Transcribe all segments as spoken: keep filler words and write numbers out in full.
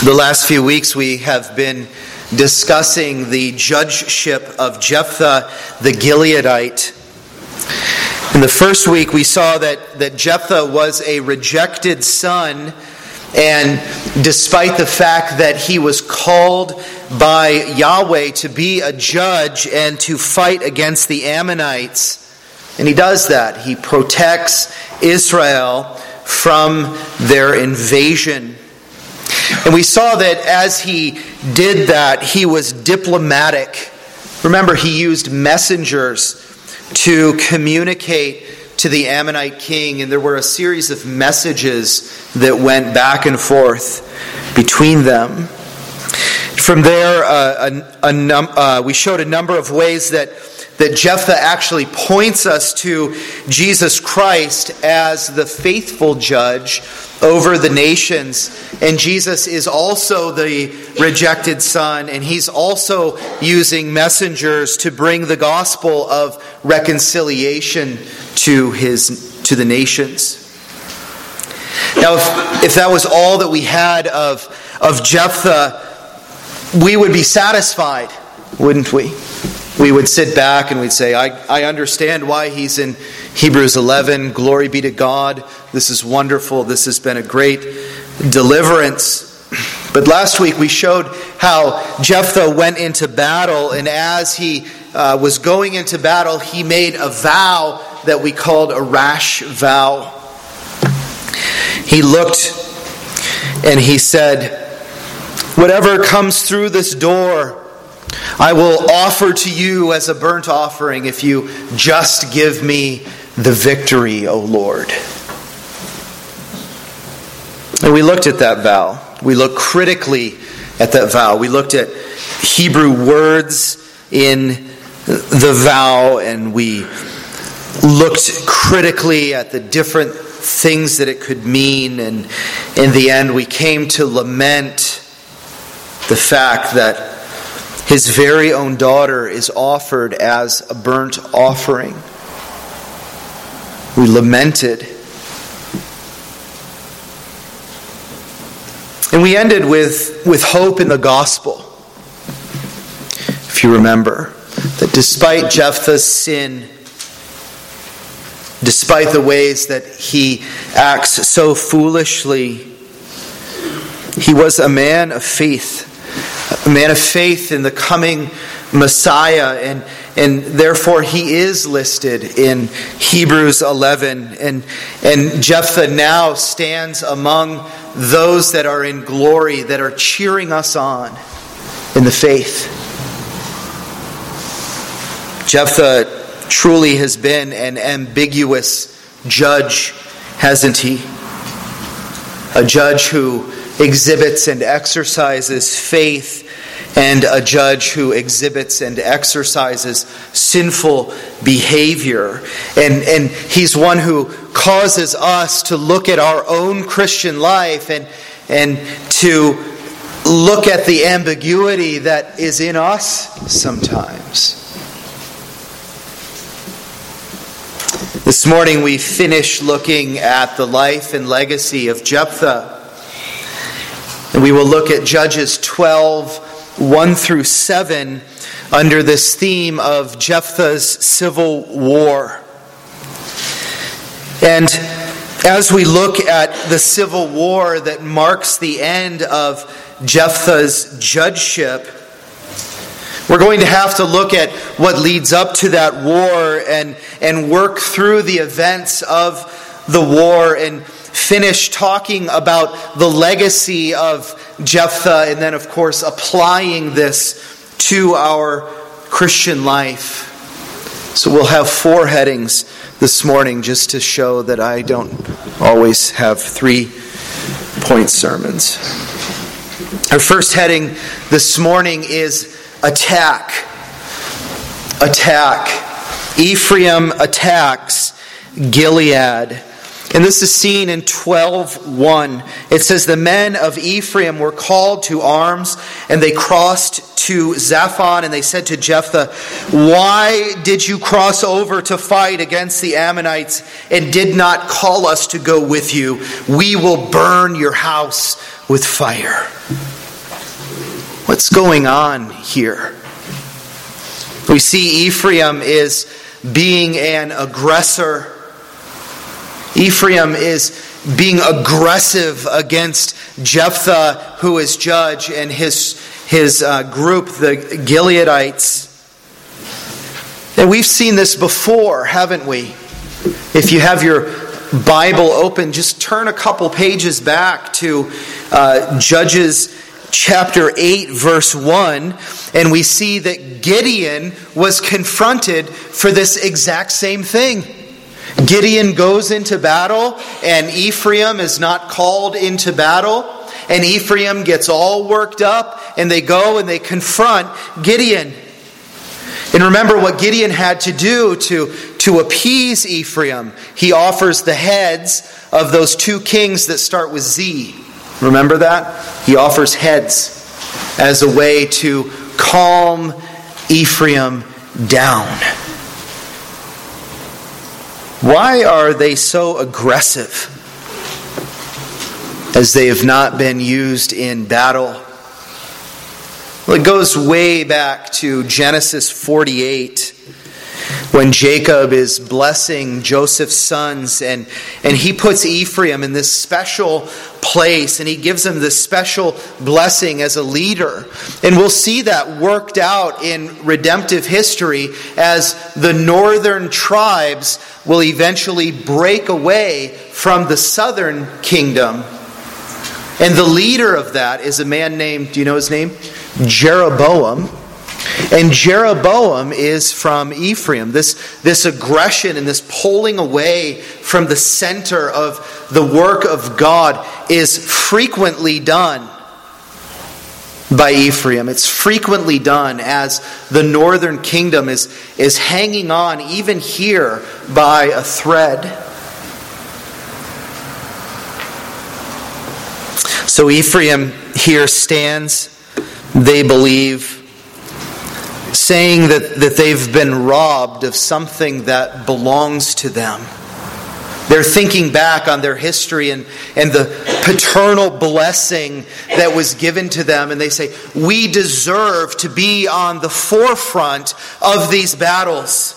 The last few weeks we have been discussing the judgeship of Jephthah the Gileadite. In the first week we saw that, that Jephthah was a rejected son, and despite the fact that he was called by Yahweh to be a judge and to fight against the Ammonites, and he does that. He protects Israel from their invasion. And we saw that as he did that, he was diplomatic. Remember, he used messengers to communicate to the Ammonite king, and there were a series of messages that went back and forth between them. From there, uh, a, a num- uh, we showed a number of ways that, that Jephthah actually points us to Jesus Christ as the faithful judge over the nations. And Jesus is also the rejected son, and he's also using messengers to bring the gospel of reconciliation to his to the nations. Now, if, if that was all that we had of, of Jephthah, we would be satisfied, wouldn't we? We would sit back and we'd say, I, I understand why he's in Hebrews eleven. Glory be to God. This is wonderful. This has been a great deliverance. But last week we showed how Jephthah went into battle, and as he uh, was going into battle, he made a vow that we called a rash vow. He looked and he said, whatever comes through this door, I will offer to you as a burnt offering if you just give me the victory, O Lord. And we looked at that vow. We looked critically at that vow. We looked at Hebrew words in the vow, and we looked critically at the different things that it could mean. And in the end, we came to lament the fact that his very own daughter is offered as a burnt offering. We lamented. And we ended with, with hope in the gospel. If you remember, that despite Jephthah's sin, despite the ways that he acts so foolishly, he was a man of faith. A man of faith in the coming Messiah, and, and therefore he is listed in Hebrews eleven. And, and Jephthah now stands among those that are in glory, that are cheering us on in the faith. Jephthah truly has been an ambiguous judge, hasn't he? A judge who exhibits and exercises faith, and a judge who exhibits and exercises sinful behavior. And, and he's one who causes us to look at our own Christian life and, and to look at the ambiguity that is in us sometimes. This morning we finished looking at the life and legacy of Jephthah. And we will look at Judges twelve, one through seven, under this theme of Jephthah's civil war. And as we look at the civil war that marks the end of Jephthah's judgeship, we're going to have to look at what leads up to that war and, and work through the events of the war and finish talking about the legacy of Jephthah, and then of course applying this to our Christian life. So we'll have four headings this morning, just to show that I don't always have three point sermons. Our first heading this morning is attack. Attack. Ephraim attacks Gilead. And this is seen in twelve one. It says, the men of Ephraim were called to arms, and they crossed to Zaphon, and they said to Jephthah, why did you cross over to fight against the Ammonites and did not call us to go with you? We will burn your house with fire. What's going on here? We see Ephraim is being an aggressor. Ephraim is being aggressive against Jephthah, who is judge, and his, his uh, group, the Gileadites. And we've seen this before, haven't we? If you have your Bible open, just turn a couple pages back to uh, Judges chapter eight, verse one, and we see that Gideon was confronted for this exact same thing. Gideon goes into battle, and Ephraim is not called into battle, and Ephraim gets all worked up, and they go and they confront Gideon. And remember what Gideon had to do to, to appease Ephraim. He offers the heads of those two kings that start with Z. Remember that? He offers heads as a way to calm Ephraim down. Why are they so aggressive as they have not been used in battle? Well, it goes way back to Genesis forty-eight, when Jacob is blessing Joseph's sons, and, and he puts Ephraim in this special place, and he gives him this special blessing as a leader. And we'll see that worked out in redemptive history as the northern tribes will eventually break away from the southern kingdom. And the leader of that is a man named, do you know his name? Jeroboam. And Jeroboam is from Ephraim. This, this aggression and this pulling away from the center of the work of God is frequently done by Ephraim. It's frequently done as the northern kingdom is, is hanging on, even here, by a thread. So Ephraim here stands, they believe, saying that, that they've been robbed of something that belongs to them. They're thinking back on their history and, and the paternal blessing that was given to them, and they say, we deserve to be on the forefront of these battles.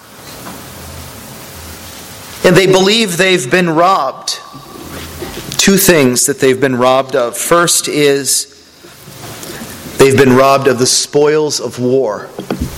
And they believe they've been robbed. Two things that they've been robbed of. First is they've been robbed of the spoils of war.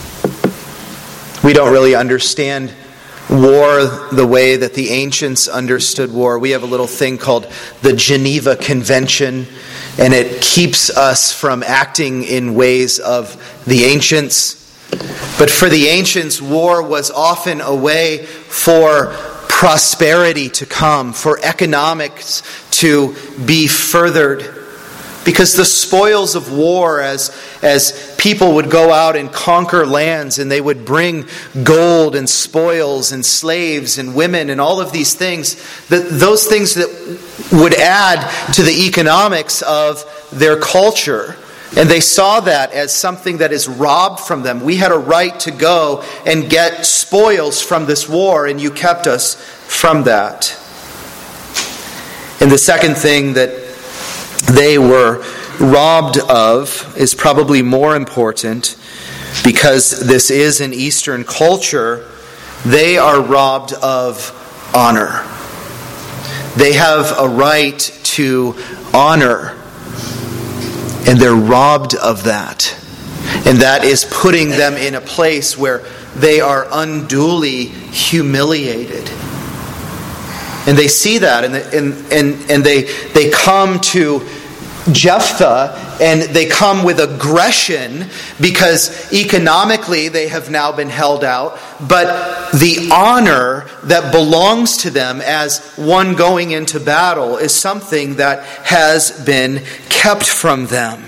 We don't really understand war the way that the ancients understood war. We have a little thing called the Geneva Convention, and it keeps us from acting in ways of the ancients. But for the ancients, war was often a way for prosperity to come, for economics to be furthered. Because the spoils of war, as, as people would go out and conquer lands, and they would bring gold and spoils and slaves and women and all of these things, that those things that would add to the economics of their culture. And they saw that as something that is robbed from them. We had a right to go and get spoils from this war, and you kept us from that. And the second thing that they were robbed of is probably more important, because this is an Eastern culture. They are robbed of honor. They have a right to honor, and they're robbed of that. And that is putting them in a place where they are unduly humiliated. And they see that, and and and, and they, they come to Jephthah, and they come with aggression because economically they have now been held out, but the honor that belongs to them as one going into battle is something that has been kept from them.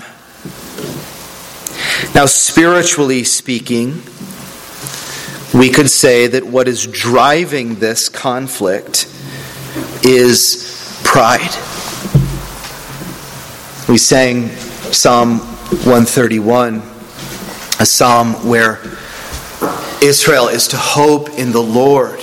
Now, spiritually speaking, we could say that what is driving this conflict is pride. We sang Psalm one thirty-one, a psalm where Israel is to hope in the Lord,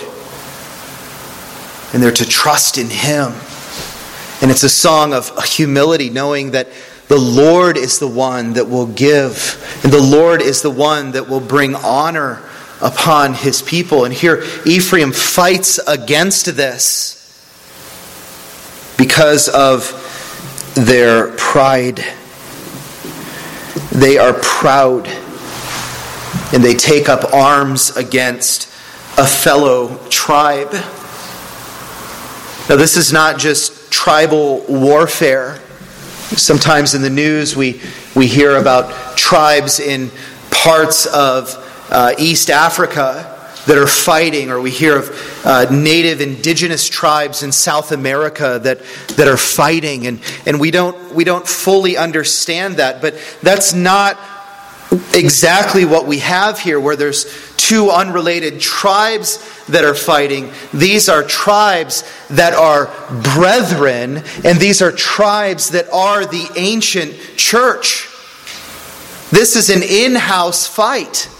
and they're to trust in Him. And it's a song of humility, knowing that the Lord is the one that will give, and the Lord is the one that will bring honor upon his people. And here Ephraim fights against this because of their pride. They are proud, and they take up arms against a fellow tribe. Now, this is not just tribal warfare. Sometimes in the news we, we hear about tribes in parts of uh, East Africa that are fighting, or we hear of uh, native indigenous tribes in South America that, that are fighting, and, and we don't we don't fully understand that, but that's not exactly what we have here, where there's two unrelated tribes that are fighting. These are tribes that are brethren, and these are tribes that are the ancient church. This is an in-house fight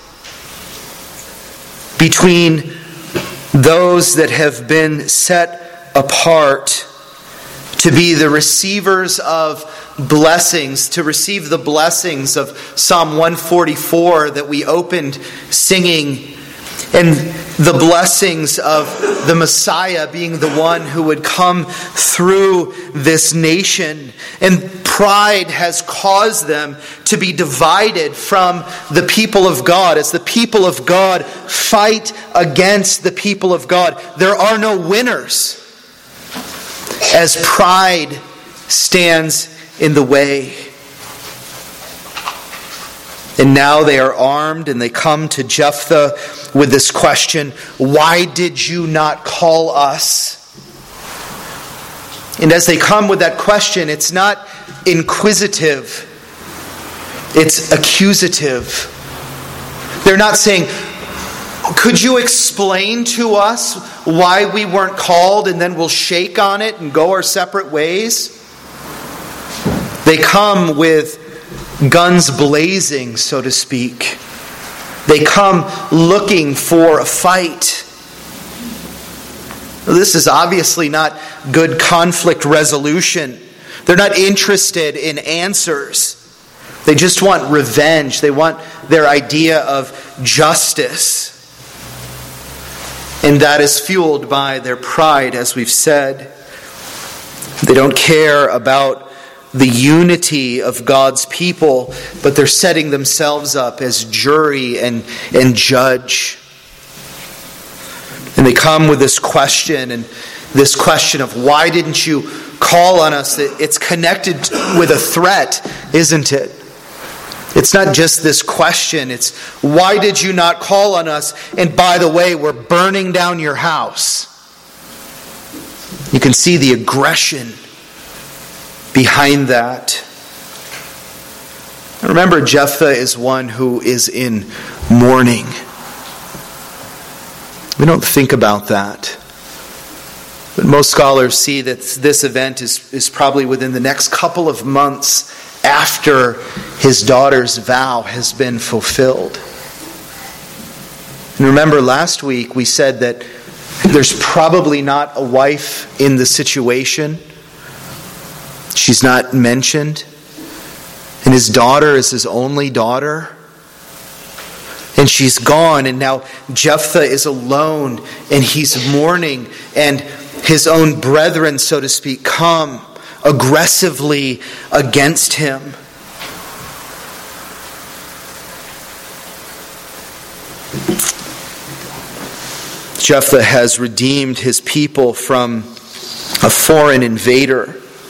between those that have been set apart to be the receivers of blessings, to receive the blessings of Psalm one forty-four that we opened singing, and the blessings of the Messiah being the one who would come through this nation. And pride has caused them to be divided from the people of God. As the people of God fight against the people of God, there are no winners, as pride stands in the way. And now they are armed, and they come to Jephthah with this question: why did you not call us? And as they come with that question, it's not inquisitive, it's accusative. They're not saying, could you explain to us why we weren't called, and then we'll shake on it and go our separate ways? They come with guns blazing, so to speak. They come looking for a fight. This is obviously not good conflict resolution. They're not interested in answers. They just want revenge. They want their idea of justice. And that is fueled by their pride, as we've said. They don't care about the unity of God's people, but they're setting themselves up as jury and, and judge. And they come with this question, and this question of why didn't you call on us? It's connected with a threat, isn't it? It's not just this question, it's why did you not call on us? And by the way, we're burning down your house. You can see the aggression behind that. Remember, Jephthah is one who is in mourning. We don't think about that. But most scholars see that this event is, is probably within the next couple of months after his daughter's vow has been fulfilled. And remember, last week we said that there's probably not a wife in the situation. She's not mentioned. And his daughter is his only daughter. And she's gone, and now Jephthah is alone, and he's mourning, and his own brethren, so to speak, come aggressively against him. Jephthah has redeemed his people from a foreign invader.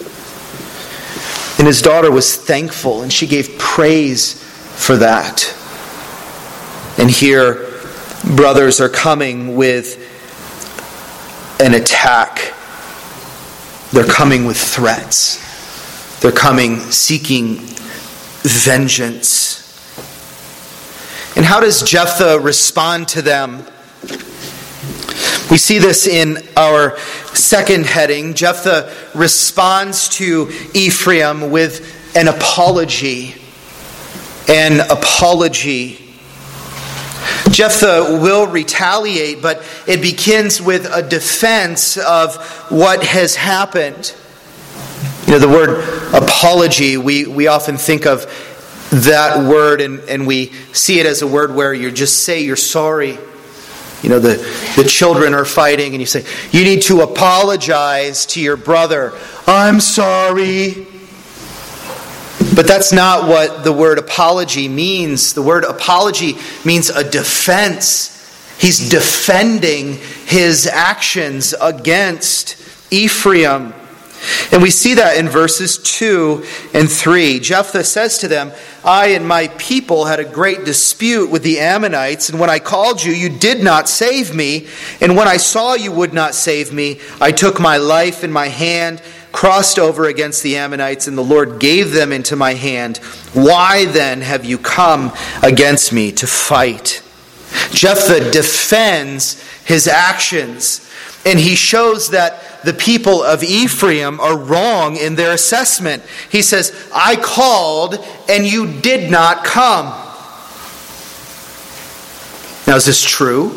And his daughter was thankful, and she gave praise for that. And here, brothers are coming with an attack. They're coming with threats. They're coming seeking vengeance. And how does Jephthah respond to them? We see this in our second heading. Jephthah responds to Ephraim with an apology. An apology. Jephthah will retaliate, but it begins with a defense of what has happened. You know, the word apology, we, we often think of that word and, and we see it as a word where you just say you're sorry. You know, the, the children are fighting and you say, you need to apologize to your brother. I'm sorry. But that's not what the word apology means. The word apology means a defense. He's defending his actions against Ephraim. And we see that in verses two and three. Jephthah says to them, I and my people had a great dispute with the Ammonites, and when I called you, you did not save me. And when I saw you would not save me, I took my life in my hand, crossed over against the Ammonites, and the Lord gave them into my hand. Why then have you come against me to fight? Jephthah defends his actions, and he shows that the people of Ephraim are wrong in their assessment. He says, I called and you did not come. Now, is this true?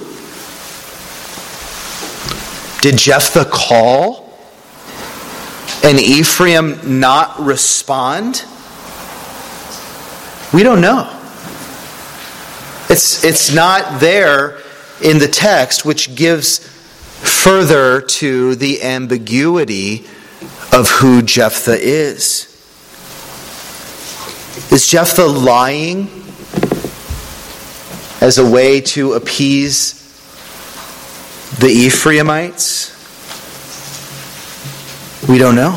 Did Jephthah call and Ephraim not respond? We don't know. It's, it's not there in the text, which gives further to the ambiguity of who Jephthah is. Is Jephthah lying as a way to appease the Ephraimites? We don't know.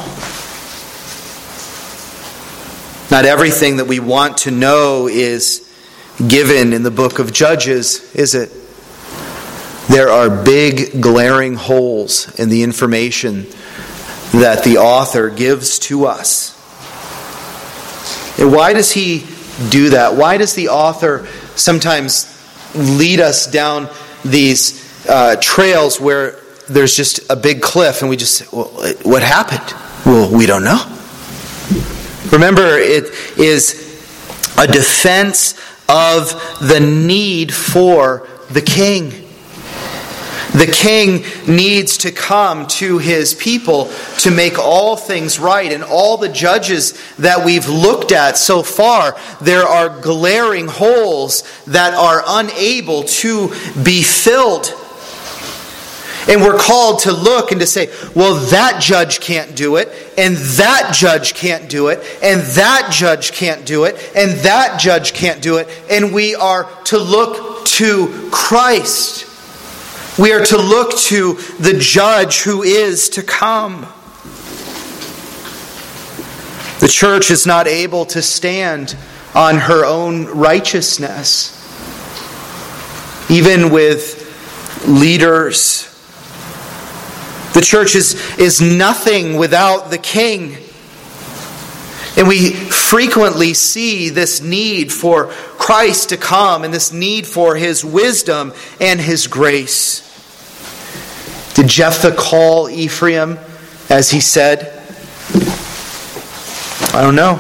Not everything that we want to know is given in the book of Judges, is it? There are big glaring holes in the information that the author gives to us. And why does he do that? Why does the author sometimes lead us down these uh, trails where there's just a big cliff and we just say, well, what happened? Well, we don't know. Remember, it is a defense of the need for the king. The king needs to come to his people to make all things right. And all the judges that we've looked at so far, there are glaring holes that are unable to be filled. And we're called to look and to say, well, that judge can't do it, and that judge can't do it, and that judge can't do it, and that judge can't do it. And we are to look to Christ. We are to look to the judge who is to come. The church is not able to stand on her own righteousness. Even with leaders. The church is, is nothing without the king. And we frequently see this need for Christ to come and this need for his wisdom and his grace. Did Jephthah call Ephraim as he said? I don't know.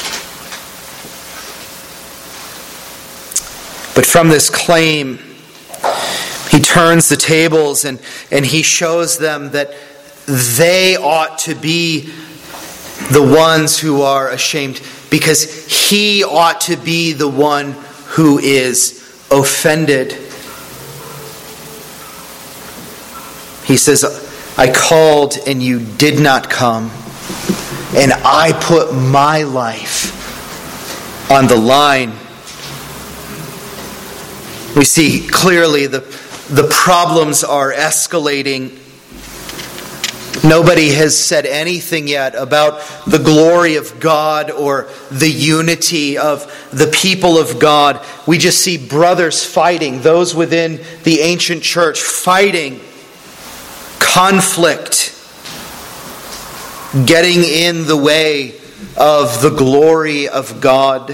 But from this claim, he turns the tables and, and he shows them that they ought to be the ones who are ashamed, because he ought to be the one who is offended. He says, I called and you did not come, and I put my life on the line. We see clearly the, the problems are escalating. Nobody has said anything yet about the glory of God or the unity of the people of God. We just see brothers fighting, those within the ancient church fighting, conflict, getting in the way of the glory of God.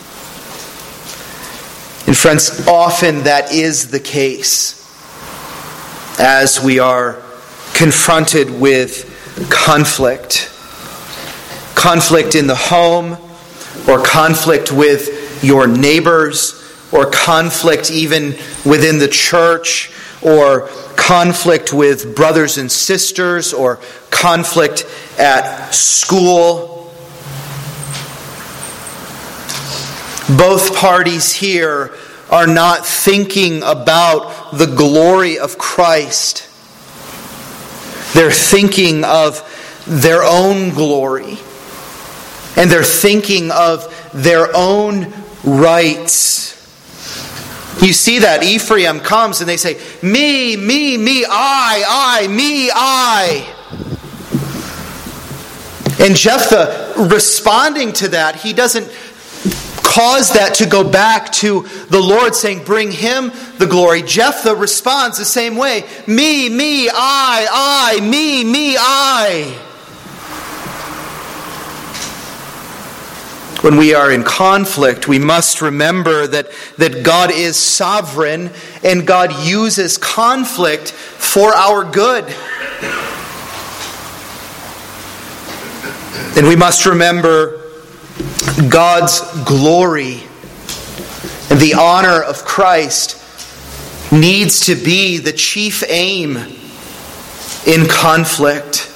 And friends, often that is the case as we are confronted with conflict. Conflict in the home, or conflict with your neighbors, or conflict even within the church, or conflict with brothers and sisters, or conflict at school. Both parties here are not thinking about the glory of Christ. They're thinking of their own glory. And they're thinking of their own rights. You see that Ephraim comes and they say, me, me, me, I, I, me, I. And Jephthah, responding to that, he doesn't cause that to go back to the Lord saying, bring him the glory. Jephthah responds the same way. Me, me, I, I, me, me, I. When we are in conflict, we must remember that, that God is sovereign and God uses conflict for our good. And we must remember God's glory and the honor of Christ needs to be the chief aim in conflict.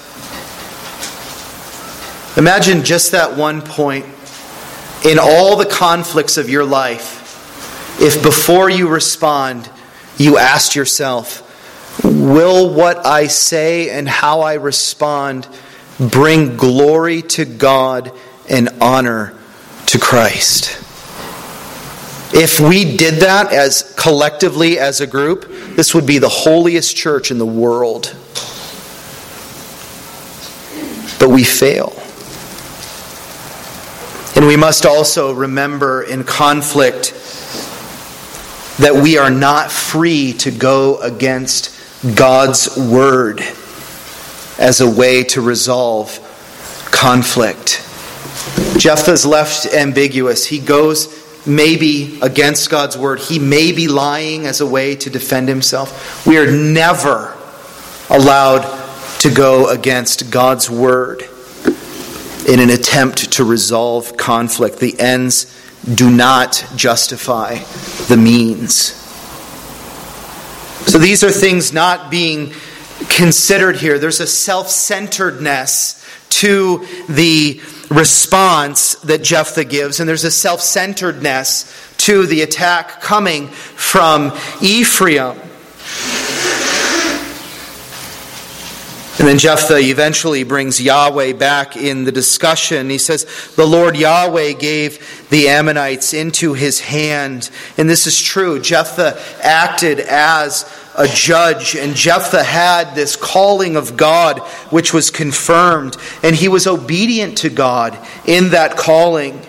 Imagine just that one point. In all the conflicts of your life, if before you respond, you asked yourself, will what I say and how I respond bring glory to God and honor to Christ? If we did that as collectively as a group, this would be the holiest church in the world. But we fail. And we must also remember in conflict that we are not free to go against God's word as a way to resolve conflict. Jephthah's left ambiguous. He goes maybe against God's word. He may be lying as a way to defend himself. We are never allowed to go against God's word in an attempt to resolve conflict. The ends do not justify the means. So these are things not being considered here. There's a self-centeredness to the response that Jephthah gives, and there's a self-centeredness to the attack coming from Ephraim. And then Jephthah eventually brings Yahweh back in the discussion. He says, the Lord Yahweh gave the Ammonites into his hand. And this is true. Jephthah acted as a judge. And Jephthah had this calling of God, which was confirmed. And he was obedient to God in that calling.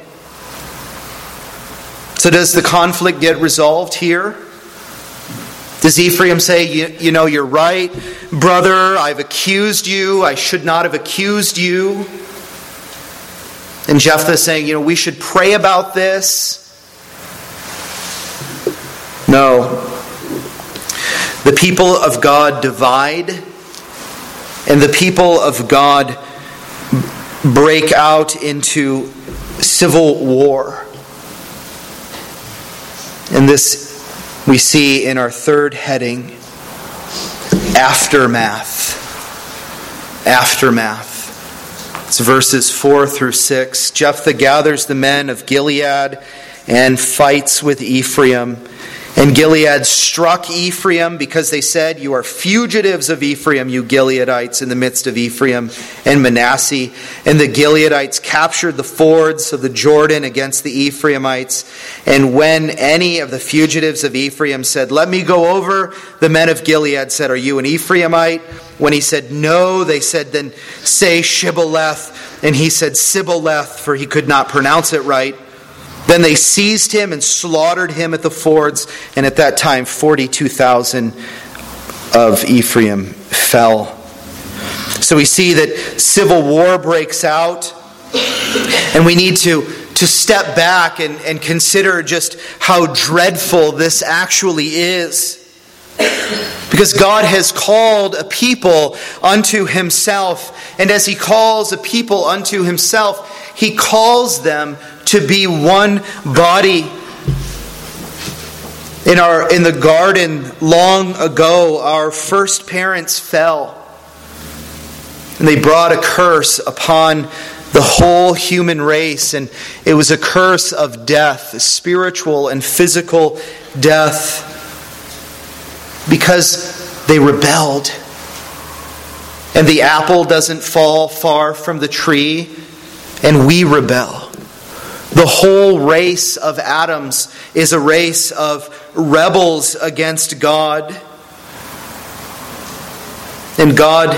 So does the conflict get resolved here? Does Ephraim say, you, you know, you're right, brother, I've accused you, I should not have accused you? And Jephthah is saying, you know, we should pray about this. No. The people of God divide, and the people of God break out into civil war. And this we see in our third heading, aftermath. Aftermath. It's verses four through six. Jephthah gathers the men of Gilead and fights with Ephraim. And Gilead struck Ephraim because they said, you are fugitives of Ephraim, you Gileadites, in the midst of Ephraim and Manasseh. And the Gileadites captured the fords of the Jordan against the Ephraimites. And when any of the fugitives of Ephraim said, let me go over, the men of Gilead said, are you an Ephraimite? When he said no, they said, then say Shibboleth. And he said Sibboleth, for he could not pronounce it right. Then they seized him and slaughtered him at the fords, and at that time forty-two thousand of Ephraim fell. So we see that civil war breaks out, and we need to, to step back and, and consider just how dreadful this actually is. Because God has called a people unto himself, and as he calls a people unto himself, he calls them to be one body. In our in the garden long ago, our first parents fell. And they brought a curse upon the whole human race. And it was a curse of death, spiritual and physical death, because they rebelled. And the apple doesn't fall far from the tree, and we rebel. The whole race of Adams is a race of rebels against God. And God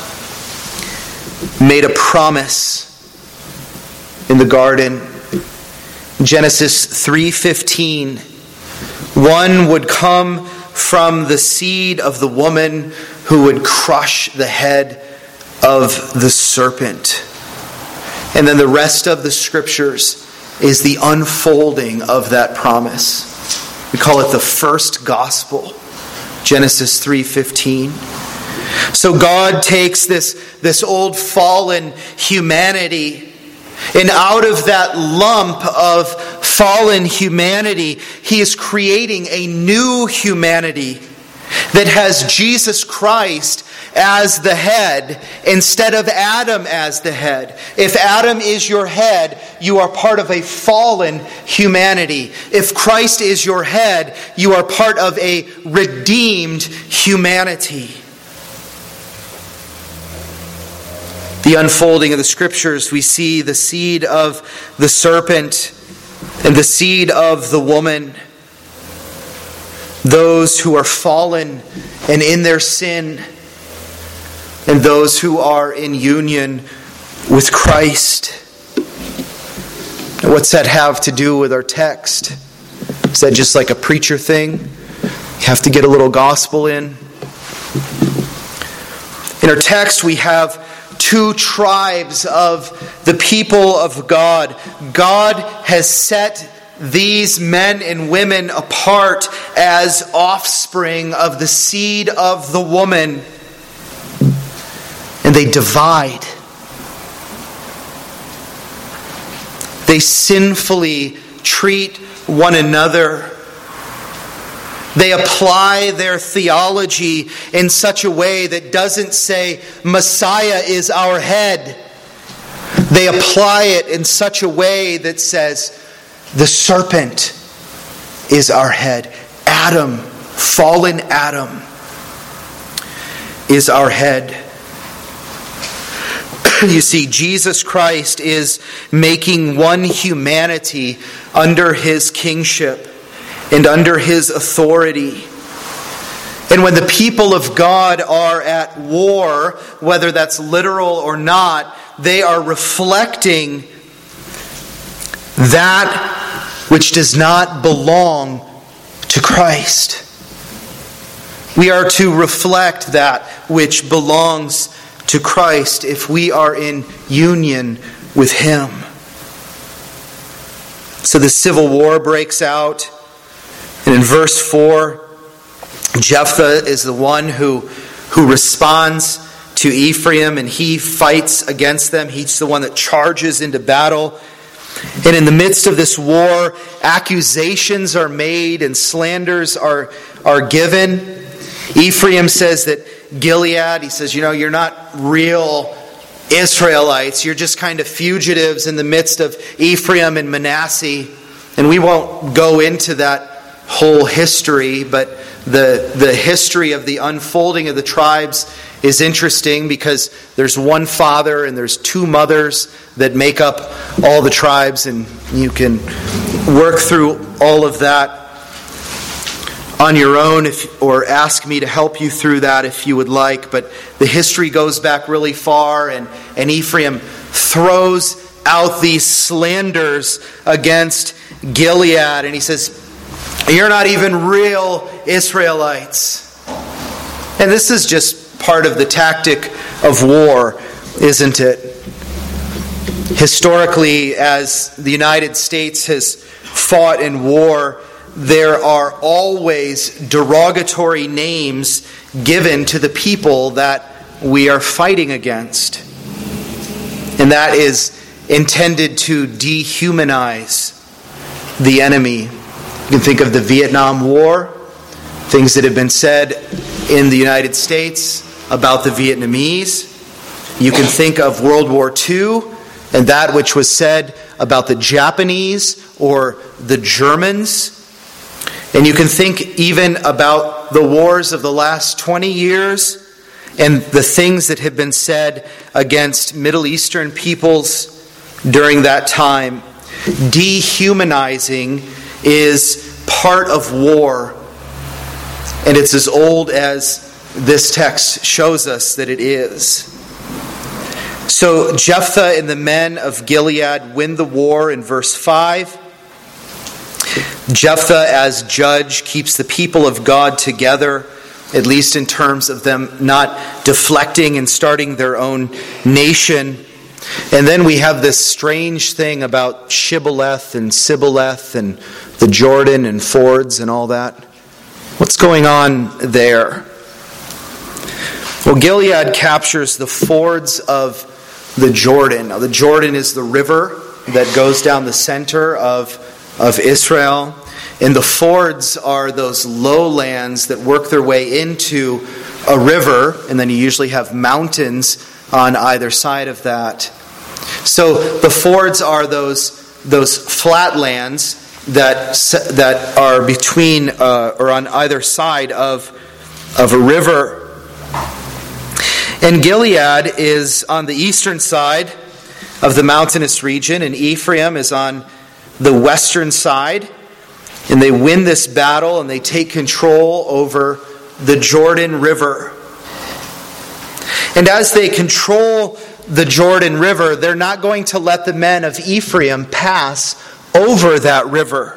made a promise in the garden. Genesis three fifteen. One would come from the seed of the woman who would crush the head of the serpent. And then the rest of the scriptures is the unfolding of that promise. We call it the first gospel, Genesis three fifteen. So God takes this, this old fallen humanity, and out of that lump of fallen humanity, He is creating a new humanity that has Jesus Christ as the head instead of Adam as the head. If Adam is your head, you are part of a fallen humanity. If Christ is your head, you are part of a redeemed humanity. The unfolding of the scriptures, we see the seed of the serpent and the seed of the woman. Those who are fallen and in their sin, and those who are in union with Christ. What's that have to do with our text? Is that just like a preacher thing? You have to get a little gospel in. In our text we have two tribes of the people of God. God has set these men and women apart as offspring of the seed of the woman. And they divide. They sinfully treat one another. They apply their theology in such a way that doesn't say Messiah is our head. They apply it in such a way that says the serpent is our head. Adam, fallen Adam, is our head. You see, Jesus Christ is making one humanity under His kingship and under His authority. And when the people of God are at war, whether that's literal or not, they are reflecting that which does not belong to Christ. We are to reflect that which belongs to Christ if we are in union with Him. So the civil war breaks out. And in verse four, Jephthah is the one who, who responds to Ephraim, and he fights against them. He's the one that charges into battle. And in the midst of this war, accusations are made and slanders are, are given. Ephraim says that Gilead, he says, you know, you're not real Israelites. You're just kind of fugitives in the midst of Ephraim and Manasseh. And we won't go into that whole history, but the, the history of the unfolding of the tribes is interesting because there's one father and there's two mothers that make up all the tribes, and you can work through all of that on your own, if, or ask me to help you through that if you would like. But the history goes back really far, and, and Ephraim throws out these slanders against Gilead, and he says, you're not even real Israelites. And this is just part of the tactic of war, isn't it? Historically, as the United States has fought in war, there are always derogatory names given to the people that we are fighting against. And that is intended to dehumanize the enemy. You can think of the Vietnam War, things that have been said in the United States about the Vietnamese. You can think of World War Two and that which was said about the Japanese or the Germans. And you can think even about the wars of the last twenty years and the things that have been said against Middle Eastern peoples during that time. Dehumanizing is part of war, and it's as old as this text shows us that it is. So Jephthah and the men of Gilead win the war in verse five. Jephthah, as judge, keeps the people of God together, at least in terms of them not deflecting and starting their own nation. And then we have this strange thing about Shibboleth and Sibboleth and the Jordan and fords and all that. What's going on there? Well, Gilead captures the fords of the Jordan. Now, the Jordan is the river that goes down the center of, of Israel. And the fords are those lowlands that work their way into a river, and then you usually have mountains on either side of that. So the fords are those those flatlands that that are between uh, or on either side of of a river. And Gilead is on the eastern side of the mountainous region, and Ephraim is on the western side. And they win this battle and they take control over the Jordan River. And as they control the Jordan River, they're not going to let the men of Ephraim pass over that river.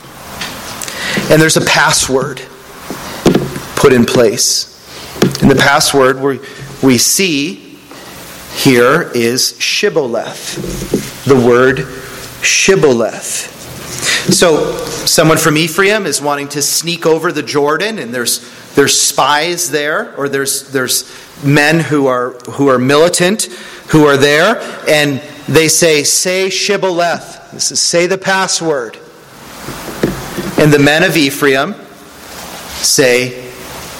And there's a password put in place. And the password we, we see here is Shibboleth. The word Shibboleth. So someone from Ephraim is wanting to sneak over the Jordan, and there's there's spies there, or there's there's men who are who are militant who are there, and they say, "Say Shibboleth." This is say the password. And the men of Ephraim say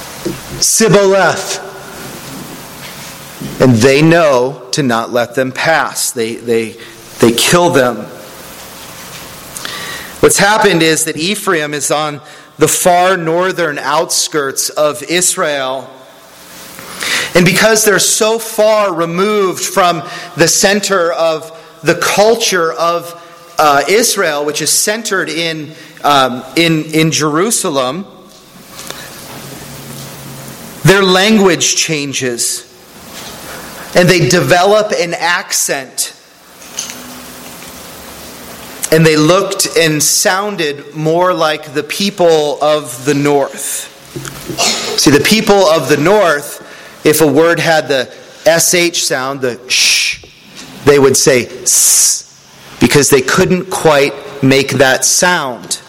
Sibboleth. And they know to not let them pass. They they they kill them. What's happened is that Ephraim is on the far northern outskirts of Israel. And because they're so far removed from the center of the culture of uh, Israel, which is centered in, um, in, in Jerusalem, their language changes. And they develop an accent. And they looked and sounded more like the people of the north. See, the people of the north, if a word had the S H sound, the sh, they would say s, because they couldn't quite make that sound.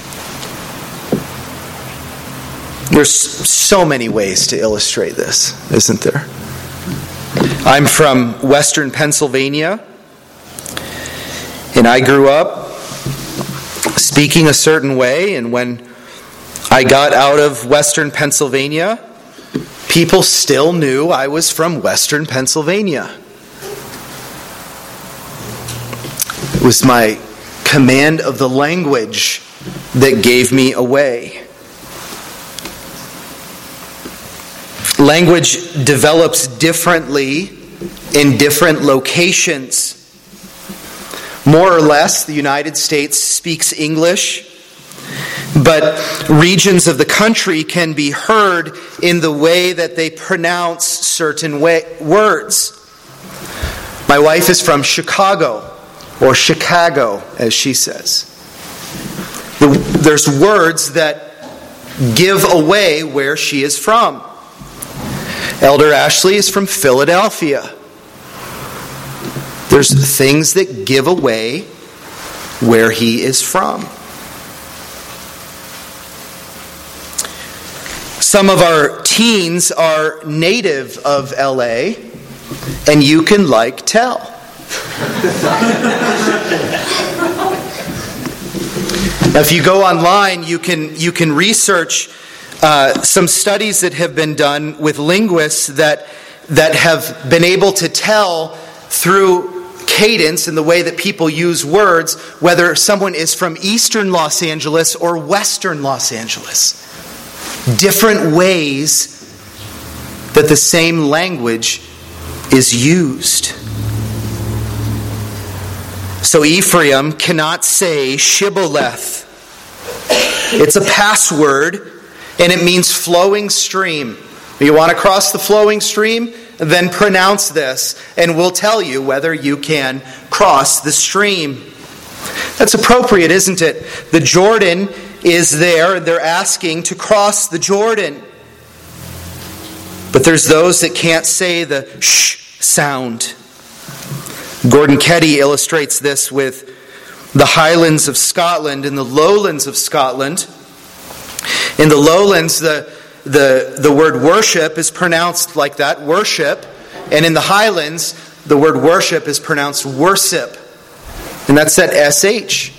There's so many ways to illustrate this, isn't there? I'm from Western Pennsylvania. And I grew up speaking a certain way, and when I got out of Western Pennsylvania, people still knew I was from Western Pennsylvania. It was my command of the language that gave me away. Language develops differently in different locations. More or less, the United States speaks English, but regions of the country can be heard in the way that they pronounce certain way, words. My wife is from Chicago, or Chicago, as she says. There's words that give away where she is from. Elder Ashley is from Philadelphia. There's things that give away where he is from. Some of our teens are native of L A, and you can like tell. Now, if you go online, you can you can research uh, some studies that have been done with linguists that that have been able to tell through cadence and the way that people use words whether someone is from Eastern Los Angeles or Western Los Angeles. Different ways that the same language is used. So Ephraim cannot say Shibboleth. It's a password, and it means flowing stream. You want to cross the flowing stream? Then pronounce this, and we'll tell you whether you can cross the stream. That's appropriate, isn't it? The Jordan is there, and they're asking to cross the Jordan. But there's those that can't say the sh sound. Gordon Keddy illustrates this with the Highlands of Scotland and the Lowlands of Scotland. In the Lowlands, the, the, the word worship is pronounced like that, worship. And in the Highlands, the word worship is pronounced worship. And that's that S H.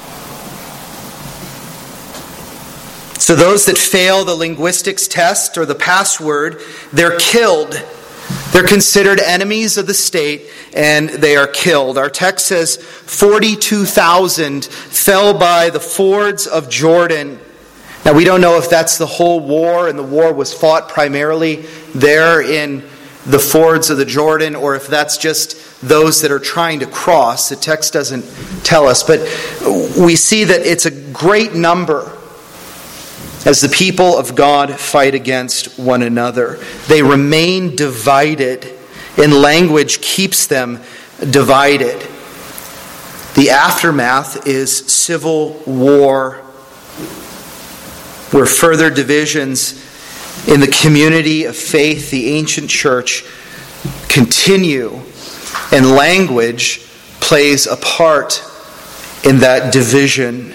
So those that fail the linguistics test or the password, they're killed. They're considered enemies of the state, and they are killed. Our text says forty-two thousand fell by the fords of Jordan. Now, we don't know if that's the whole war, and the war was fought primarily there in the fords of the Jordan, or if that's just those that are trying to cross. The text doesn't tell us, but we see that it's a great number as the people of God fight against one another. They remain divided, and language keeps them divided. The aftermath is civil war, where further divisions in the community of faith, the ancient church, continue, and language plays a part in that division.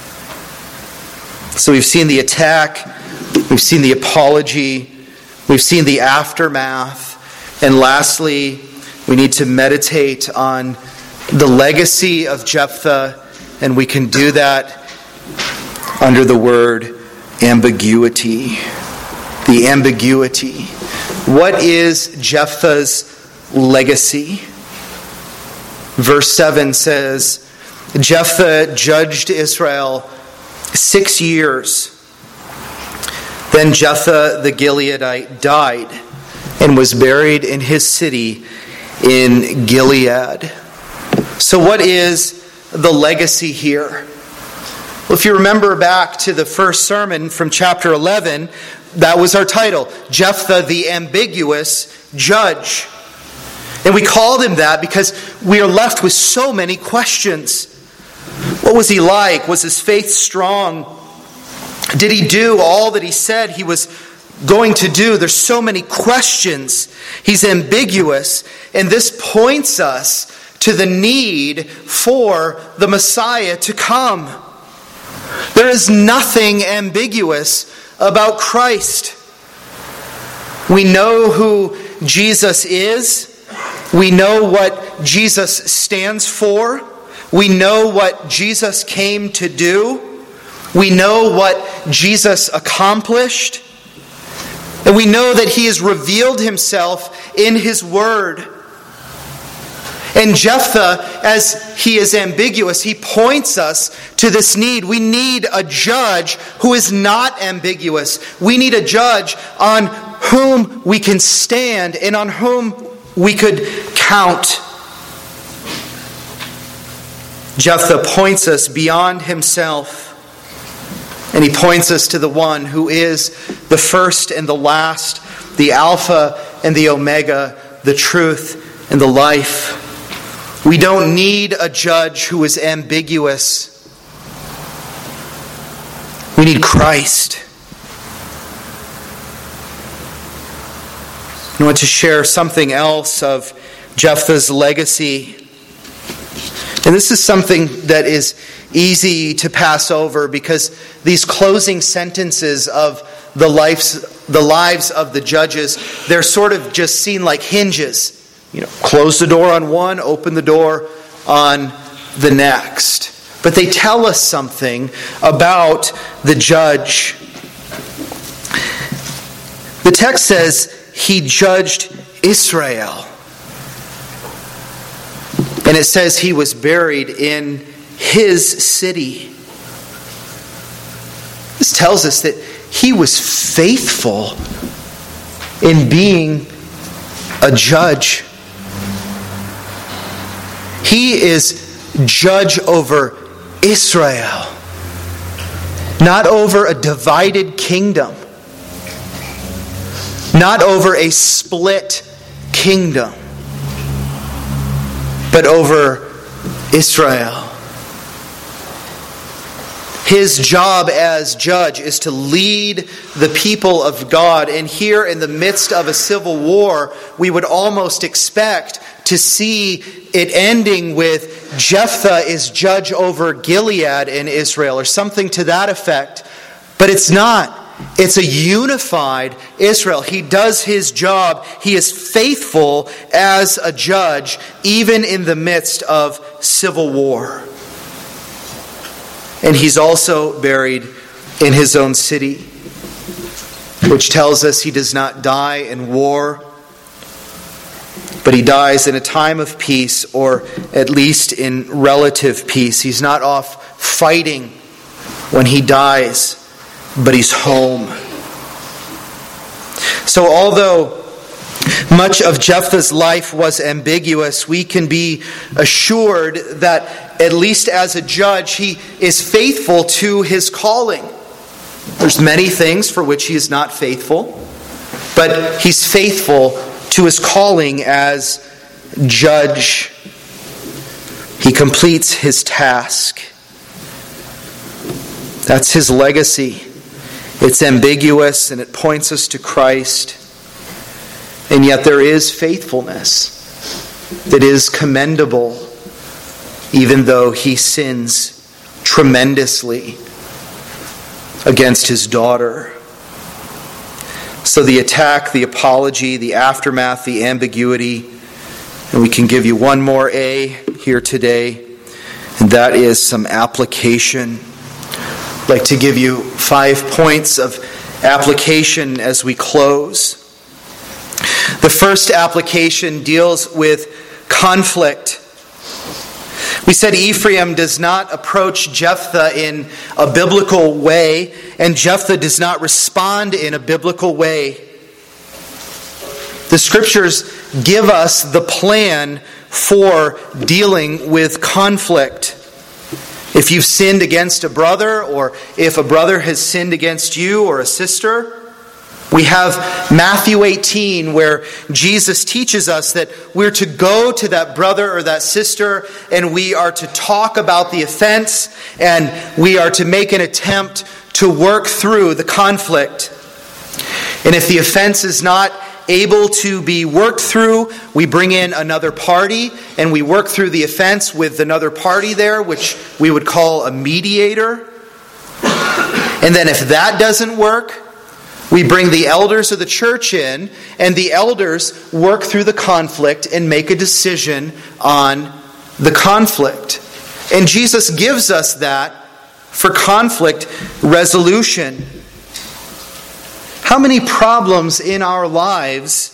So we've seen the attack, we've seen the apology, we've seen the aftermath, and lastly, we need to meditate on the legacy of Jephthah, and we can do that under the word ambiguity. The ambiguity. What is Jephthah's legacy? Verse seven says, Jephthah judged Israel Six years. Then Jephthah the Gileadite died and was buried in his city in Gilead. So what is the legacy here? Well, if you remember back to the first sermon from chapter eleven, that was our title, Jephthah the Ambiguous Judge. And we called him that because we are left with so many questions. What was he like? Was his faith strong? Did he do all that he said he was going to do? There's so many questions. He's ambiguous. And this points us to the need for the Messiah to come. There is nothing ambiguous about Christ. We know who Jesus is. We know what Jesus stands for. We know what Jesus came to do. We know what Jesus accomplished. And we know that He has revealed Himself in His Word. And Jephthah, as he is ambiguous, he points us to this need. We need a judge who is not ambiguous. We need a judge on whom we can stand and on whom we could count. Jephthah points us beyond himself, and he points us to the one who is the first and the last, the Alpha and the Omega, the truth and the life. We don't need a judge who is ambiguous. We need Christ. I want to share something else of Jephthah's legacy. And this is something that is easy to pass over because these closing sentences of the lives, the lives of the judges, they're sort of just seen like hinges. You know, close the door on one, open the door on the next. but they tell us something about the judge. The text says he judged Israel. And it says he was buried in his city. This tells us that he was faithful in being a judge. He is judge over Israel, not over a divided kingdom, not over a split kingdom, but over Israel. His job as judge is to lead the people of God. And here in the midst of a civil war, we would almost expect to see it ending with Jephthah is judge over Gilead in Israel or something to that effect. But it's not. It's a unified Israel. He does his job. He is faithful as a judge, even in the midst of civil war. And he's also buried in his own city, which tells us he does not die in war, but he dies in a time of peace, or at least in relative peace. He's not off fighting when he dies, but he's home. So although much of Jephthah's life was ambiguous, we can be assured that, at least as a judge, he is faithful to his calling. There's many things for which he is not faithful, but he's faithful to his calling as judge. He completes his task. That's his legacy. It's ambiguous and it points us to Christ. And yet there is faithfulness that is commendable, even though he sins tremendously against his daughter. So the attack, the apology, the aftermath, the ambiguity, and we can give you one more A here today, and that is some application. I'd like to give you five points of application as we close. The first application deals with conflict. We said Ephraim does not approach Jephthah in a biblical way, and Jephthah does not respond in a biblical way. The Scriptures give us the plan for dealing with conflict. If you've sinned against a brother, or if a brother has sinned against you or a sister, we have Matthew eighteen, where Jesus teaches us that we're to go to that brother or that sister and we are to talk about the offense and we are to make an attempt to work through the conflict. And if the offense is not able to be worked through, we bring in another party and we work through the offense with another party there, which we would call a mediator. And then if that doesn't work, we bring the elders of the church in, and the elders work through the conflict and make a decision on the conflict. And Jesus gives us that for conflict resolution. How many problems in our lives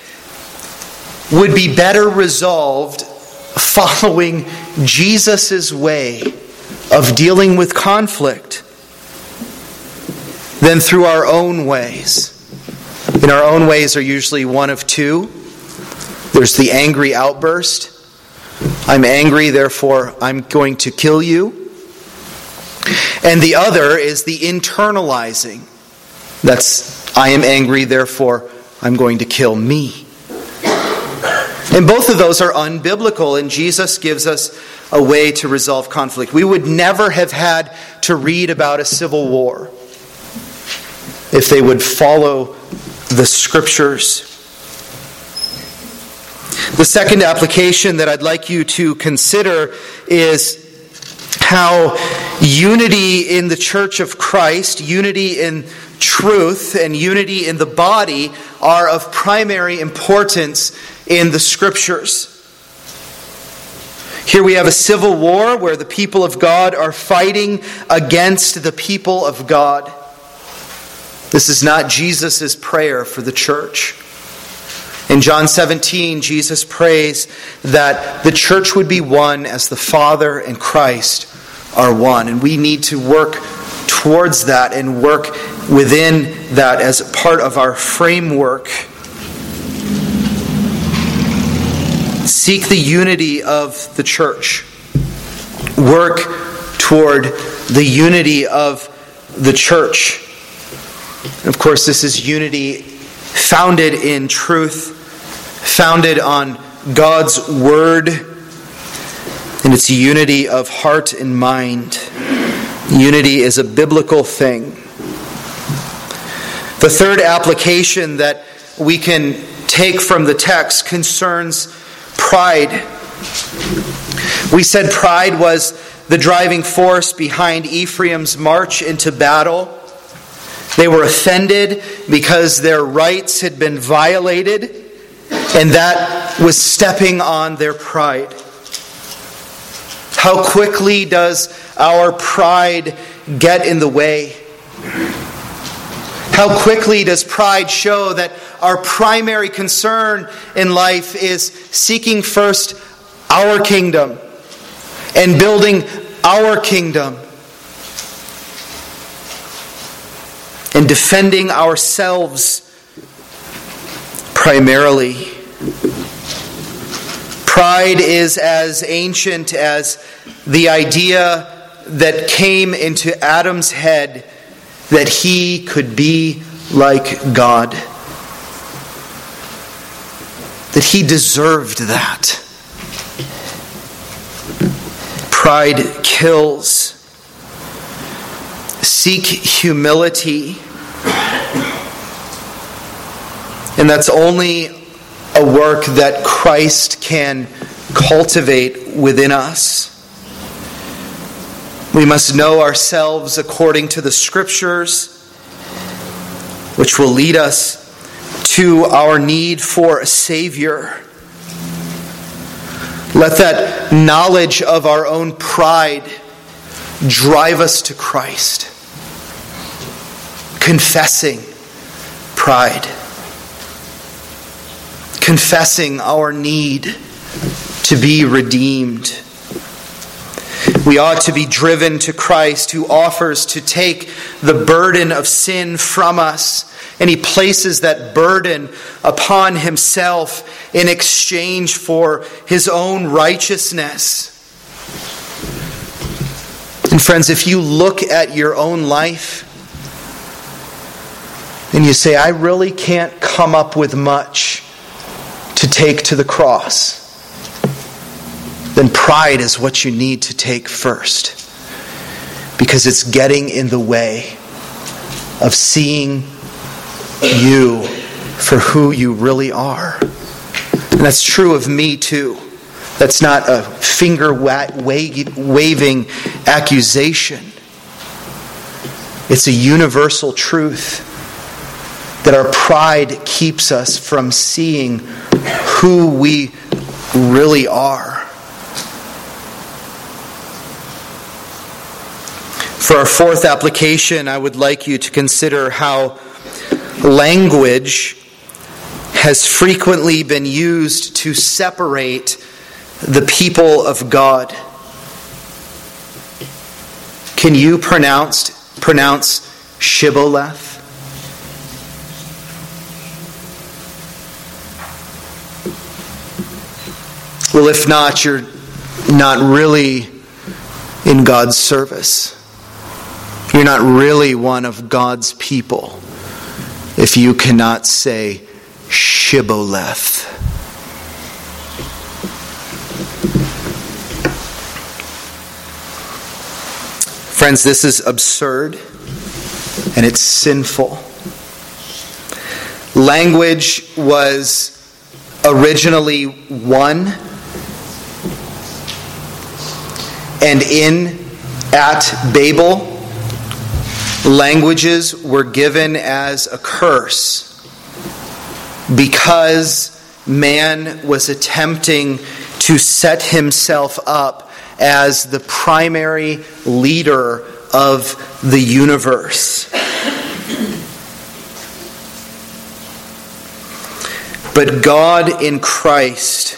would be better resolved following Jesus' way of dealing with conflict than through our own ways? And our own ways are usually one of two. There's the angry outburst. I'm angry, therefore I'm going to kill you. And the other is the internalizing. That's, I am angry, therefore I'm going to kill me. And both of those are unbiblical, and Jesus gives us a way to resolve conflict. We would never have had to read about a civil war if they would follow the Scriptures. The second application that I'd like you to consider is how unity in the Church of Christ, unity in truth, and unity in the body are of primary importance in the Scriptures. Here we have a civil war where the people of God are fighting against the people of God. This is not Jesus' prayer for the church. In John seventeen, Jesus prays that the church would be one as the Father and Christ are one. And we need to work towards that and work within that as part of our framework. Seek the unity of the church. Work toward the unity of the church. And of course, this is unity founded in truth, founded on God's Word, and it's a unity of heart and mind. Unity is a biblical thing. The third application that we can take from the text concerns pride. We said pride was the driving force behind Ephraim's march into battle. They were offended because their rights had been violated, and that was stepping on their pride. How quickly does our pride get in the way? How quickly does pride show that our primary concern in life is seeking first our kingdom and building our kingdom and defending ourselves primarily. Pride is as ancient as the idea that came into Adam's head that he could be like God. That he deserved that. Pride kills. Seek humility. And that's only a work that Christ can cultivate within us. We must know ourselves according to the Scriptures, which will lead us to our need for a Savior. Let that knowledge of our own pride drive us to Christ. Confessing pride. Confessing our need to be redeemed. We ought to be driven to Christ, who offers to take the burden of sin from us, and he places that burden upon himself in exchange for his own righteousness. And friends, if you look at your own life and you say, I really can't come up with much to take to the cross, then pride is what you need to take first. Because it's getting in the way of seeing you for who you really are. And that's true of me too. That's not a finger waving accusation. It's a universal truth that our pride keeps us from seeing who we really are. For our fourth application, I would like you to consider how language has frequently been used to separate the people of God. Can you pronounce pronounce Shibboleth? Well, if not, you're not really in God's service. You're not really one of God's people if you cannot say Shibboleth. Friends, this is absurd and it's sinful. Language was originally one, and in at Babel, languages were given as a curse because man was attempting to set himself up as the primary leader of the universe. But God in Christ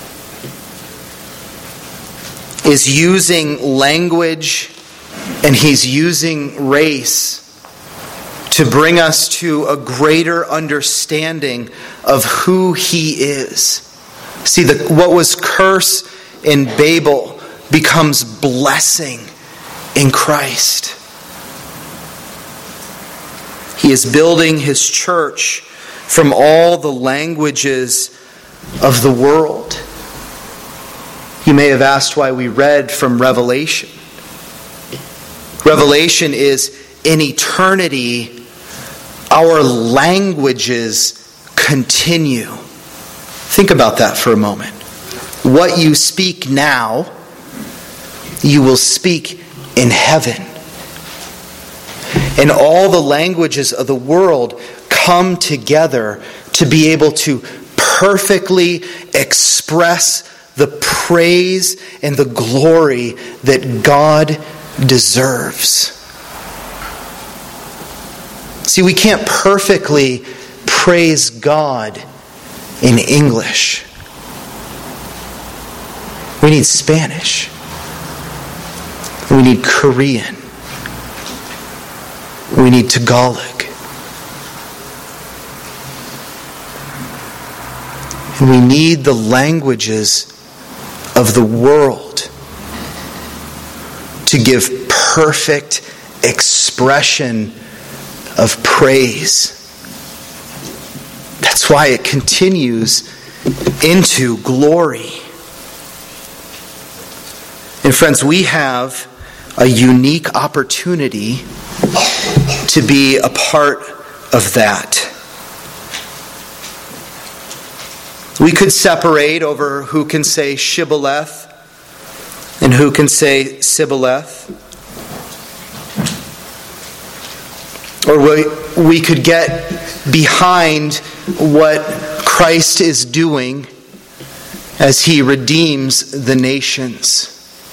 is using language and he's using race to bring us to a greater understanding of who he is. See, the, what was curse in Babel becomes blessing in Christ. He is building his church from all the languages of the world. You may have asked why we read from Revelation. Revelation is in eternity, our languages continue. Think about that for a moment. What you speak now, you will speak in heaven. And all the languages of the world come together to be able to perfectly express the praise and the glory that God deserves. See, we can't perfectly praise God in English. We need Spanish. We need Korean. We need Tagalog. And we need the languages of the world to give perfect expression of praise. That's why it continues into glory. And friends, we have a unique opportunity to be a part of that. We could separate over who can say Shibboleth and who can say Sibboleth. Or we, we could get behind what Christ is doing as he redeems the nations.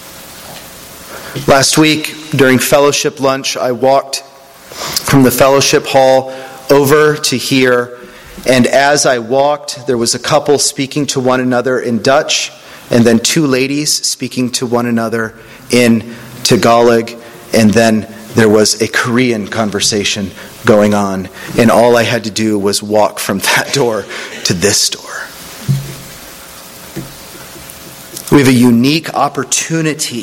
Last week, during fellowship lunch, I walked from the fellowship hall over to here, and as I walked, there was a couple speaking to one another in Dutch, and then two ladies speaking to one another in Tagalog, and then there was a Korean conversation going on, and all I had to do was walk from that door to this door. We have a unique opportunity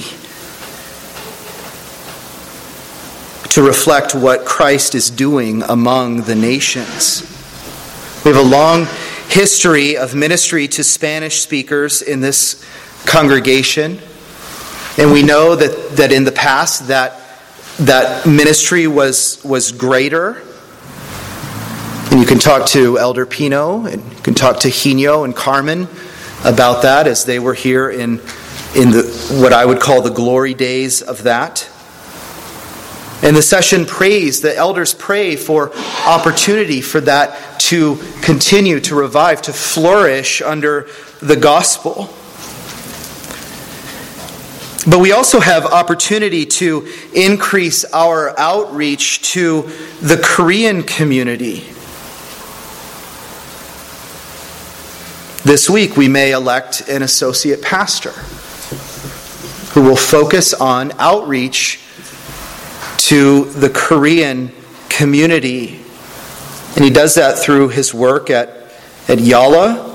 to reflect what Christ is doing among the nations. We have a long history of ministry to Spanish speakers in this congregation, and we know that, that in the past that that ministry was was greater. And you can talk to Elder Pino, and you can talk to Hino and Carmen about that as they were here in in the what I would call the glory days of that. And the session prays, the elders pray for opportunity for that to continue to revive, to flourish under the gospel. But we also have opportunity to increase our outreach to the Korean community. This week we may elect an associate pastor who will focus on outreach to the Korean community. And he does that through his work at, at Yala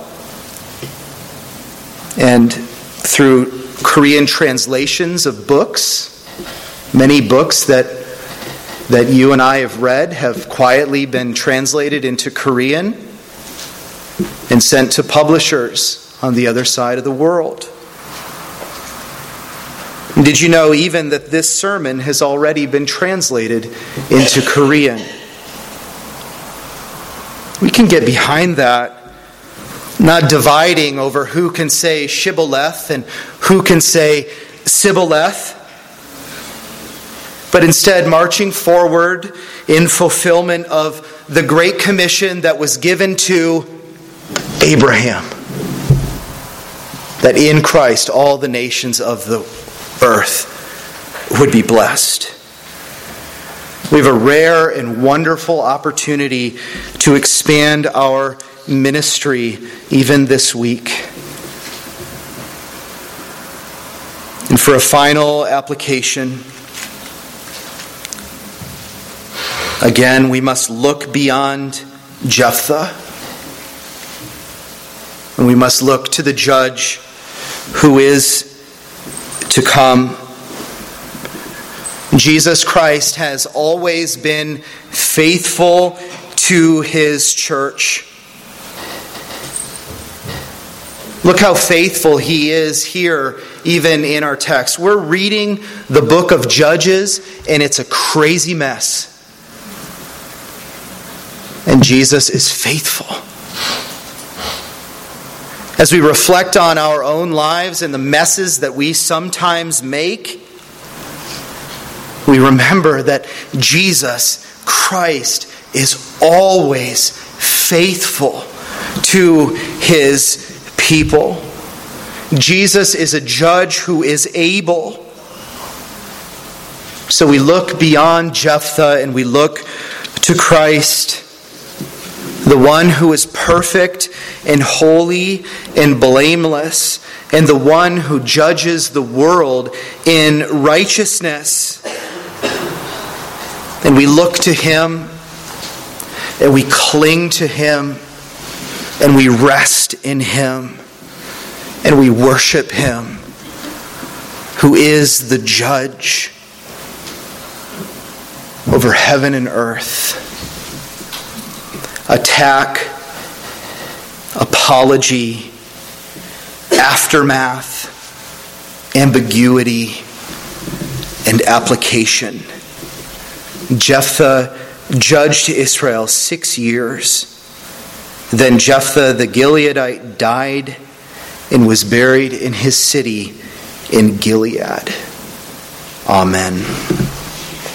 and through Korean translations of books. Many books that, that you and I have read have quietly been translated into Korean and sent to publishers on the other side of the world. Did you know even that this sermon has already been translated into Korean? We can get behind that, not dividing over who can say Shibboleth and who can say Sibboleth, but instead marching forward in fulfillment of the Great Commission that was given to Abraham. that in Christ all the nations of the earth would be blessed. We have a rare and wonderful opportunity to expand our ministry even this week. And for a final application, again, we must look beyond Jephthah, and we must look to the judge who is to come. Jesus Christ has always been faithful to his church. Look how faithful he is here, even in our text. We're reading the book of Judges, and it's a crazy mess. And Jesus is faithful. As we reflect on our own lives and the messes that we sometimes make, we remember that Jesus Christ is always faithful to his people. Jesus is a judge who is able. So we look beyond Jephthah and we look to Christ, the one who is perfect and holy and blameless, and the one who judges the world in righteousness. And we look to him, and we cling to him, and we rest in him, and we worship him, who is the judge over heaven and earth. Attack, apology, aftermath, ambiguity, and application. Jephthah judged Israel six years. Then Jephthah the Gileadite died and was buried in his city in Gilead. Amen.